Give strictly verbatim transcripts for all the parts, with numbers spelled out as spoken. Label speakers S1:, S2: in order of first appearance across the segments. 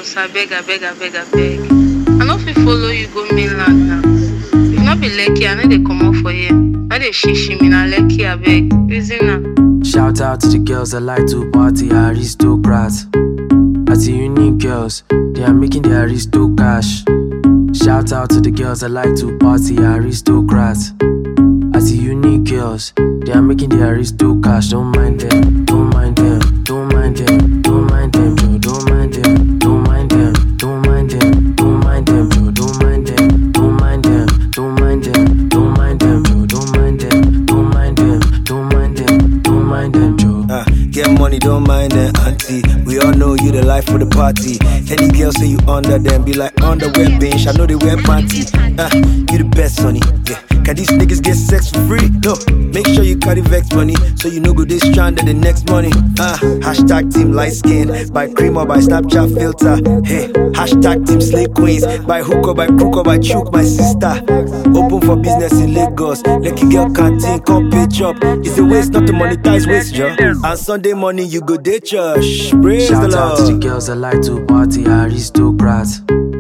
S1: girls, I beg, I beg, I beg, I beg. I no fit follow you go mainland now. If not be lucky, I know they come out for here. Now they shishi me na lucky, I beg. Reason now.
S2: Shout out to the girls that like to party, aristocrats. As the unique girls, they are making the aristo cash. Shout out to the girls that like to party, aristocrats. As the unique girls, they are making the aristo cash. Don't mind them, don't mind them, don't mind them, don't mind them, bro. Don't mind them, don't mind them, don't mind them, don't mind them, bro. Don't mind them, don't mind them, don't mind them, don't mind them, bro. Don't mind them, don't mind them, don't mind them, don't mind them, bro.
S3: Uh, get money, don't mind them, auntie. We all know you the life for the party. Any girl say you under them, be like underwear bench. I know they wear panty. Uh, you the best, honey. Yeah. Can these niggas get sex for free? No. Make sure you carry vex money, so you know go this stranded the next money. Uh, hashtag team light skin, by cream or by Snapchat filter. Hey, hashtag team slay queens, by hook or by crook or by choke, my sister. Open for business in Lagos. Lucky girl canteen, come pay chop. It's a waste not to monetize waste, yo. And Sunday morning you go day church. Praise
S2: Shout
S3: the Lord.
S2: out to the girls that like to party, aristocrats.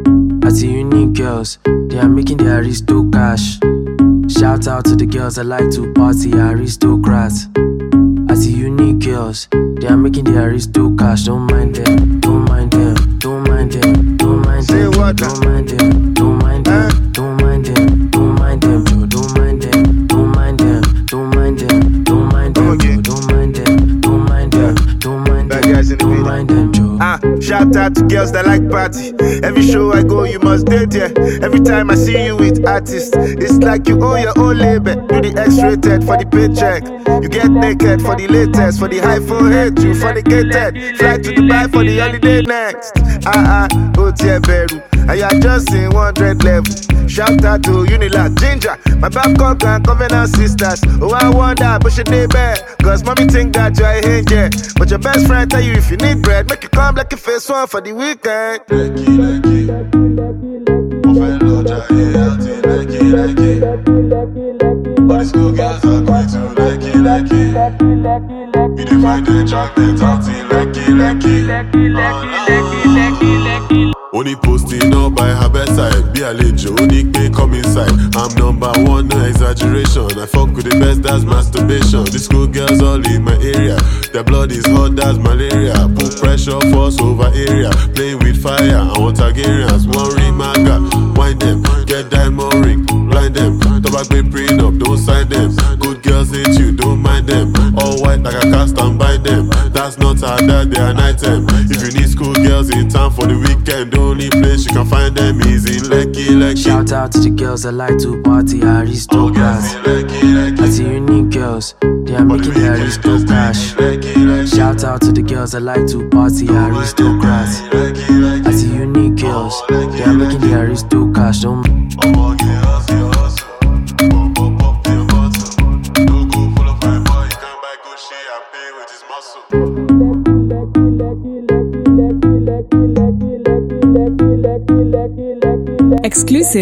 S2: As the unique girls, they are making the aristo cash. Shout out to the girls that like to party, aristocrats. As the unique girls, they are making the aristo cash. Don't mind them, don't mind them, don't mind them, don't mind them, don't mind them, don't mind them, don't mind them, don't mind them, bro. Don't mind them, don't mind them, don't mind them, don't mind them, bro. Don't mind them, don't mind them, don't mind them, don't mind them, bro.
S4: Ah, shout out to girls that like party. Every show I go, you must date, yeah. Every time I see you with artists, it's like you own your own label. Do the X-rated for the paycheck. You get naked for the latest, for the high forehead, you fornicated. Fly to Dubai for the holiday next. Ah ah, oh yeah, Beru. And you are just in one hundred level. Shout out to Unilag, Ginger, my Babcock and Covenant sisters. Oh, I wonder, but she dey bad. Cause mommy think that you're a angel. But your best friend tell you if you need bread, make you come like a face one for the weekend.
S5: Lucky, lucky. Overload, healthy, lucky, lucky. All these good girls are going to lucky, lucky. We define the track, they healthy, lucky, lucky. Oh, no. Only posting up by her bedside. Be a lejo, only pay come inside. I'm number one, no exaggeration. I fuck with the best, that's masturbation. These school girls all in my area. Their blood is hot, that's malaria. Put pressure, force over area. Playing with fire, I want Targaryens. One ring, my God, wind them. Get diamond ring, blind them. Tobacco print up, don't sign them. Good girls hate you, don't mind them. All white like a cast and buy them. That's not how that they are an item. If you need school girls in town for the weekend, the only place you can find them is in Lekki, Lekki.
S2: Shout out to the girls that like to party, aristocrats. As the unique girls, they are making the aristo cash. Shout out to the girls that like to party, aristocrats. As the unique girls, they are making the aristo cash. Don't
S6: Exclusive